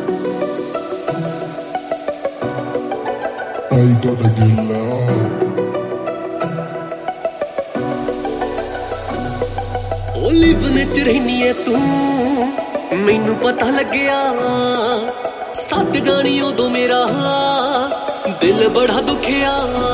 Aí toda gila ओ लिवन च रहनी है तू मैनू पता लग्या सच जानी उदों मेरा दिल बड़ा दुखिया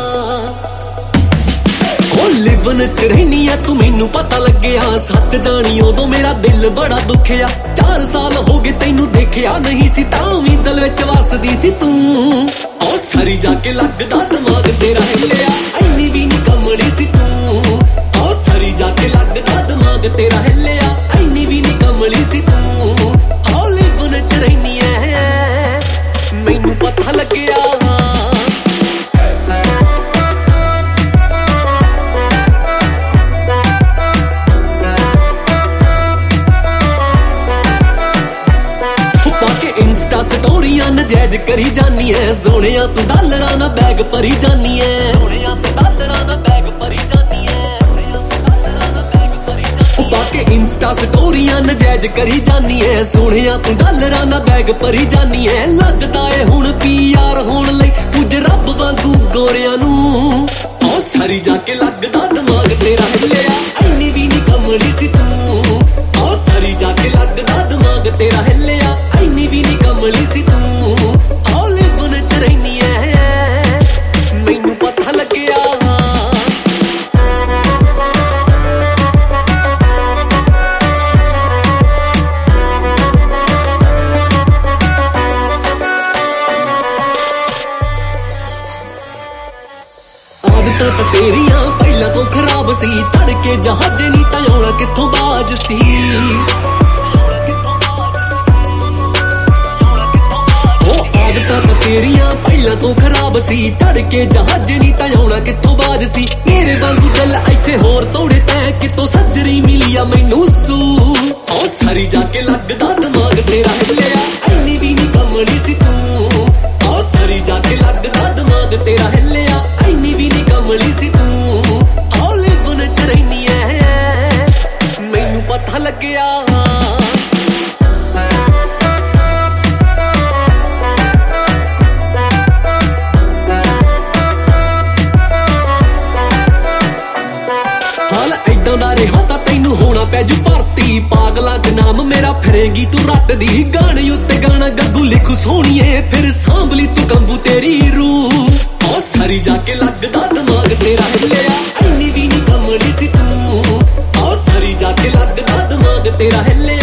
ओ लिवन च रहनी है तू मैनू पता लग्या सच जानी उदों मेरा दिल बड़ा दुखिया 4 साल हो गए तैनू देखिया नहीं सी तां वी दिल विच वसदी सी तू ओ सारी जाके लगदा दिमाग तेरा हिलिया इन्नी भी नहीं कमली सी तू ओ सारी जाके लगदा दिमाग तेरा हिलिया इन्नी भी नहीं कमली सी तू ओ लिवन च रहनी है मैनू पता लग्या इंस्टा स्टोरियां नजैज करी जानी है सोनिया तू डालरा ना बैग भरी जानी है सोनिया तू डालरा ना बैग भरी जानी है बाकी इंस्टा स्टोरियां नजैज करी जानी है सोनिया तू डालरा ना बैग भरी जानी है लगदा है हुण पीआर होण लई कुछ रब वांगू गोरियां नू ओ सारी जाके लगदा दिमाग तेरा हिलिया इन्नी भी नहीं कमली सी तू ओ सारी जाके लगदा दिमाग तेरा हिलिया इन्नी भी नहीं कमली सी तू ओ लिवन च रहनी है मैनू पता लग्या आदतां तां तेरियां पहला तो खराब सी तड़के जहाजे नहीं तां आउणा कित्थों बाज सी तेरियां पहला तो खराब सी तड़के जहाजे नहीं तां आउणा कित्थों बाज सी मेरे वांगू दिल इत्थे होर तोड़े तै कित्थों सज्जरी मिली आ मैनू सू ओ सारी जाके लगदा दिमाग तेरा हिलिया इन्नी भी नहीं कमली सी तू ओ सारी जाके लगदा दिमाग तेरा हिलिया इन्नी भी नहीं कमली सी तू ओ लिवन च रहनी है मैनू पता लग्या तैनू होना पैजू भर्ती पागला च नाम मेरा फिरेगी तू रट दी गाने उत्ते गाना गग्गू लिखू सोनिए फिर सांभली तू कंबू तेरी रूह ओ सारी जाके लगदा दिमाग तेरा हिलिया इन्नी भी नहीं कमली सी तू ओ सारी जाके लगदा दिमाग तेरा हिलिया